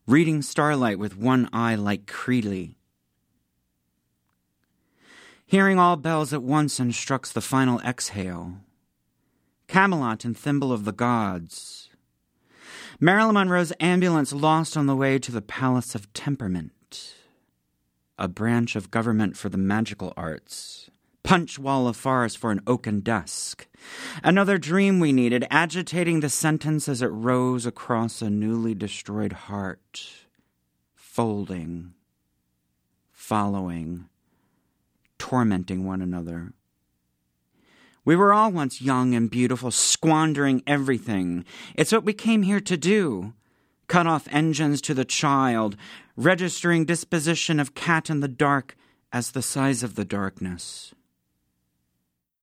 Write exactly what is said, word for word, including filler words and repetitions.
reading starlight with one eye like Creeley. Hearing all bells at once instructs the final exhale. Camelot and Thimble of the Gods. Marilyn Monroe's ambulance lost on the way to the Palace of Temperament. A branch of government for the magical arts. Punch Wall of Forest for an oaken dusk. Another dream we needed, agitating the sentence as it rose across a newly destroyed heart. Folding. Following. Tormenting one another. We were all once young and beautiful, squandering everything. It's what we came here to do. Cut off engines to the child, registering disposition of cat in the dark as the size of the darkness.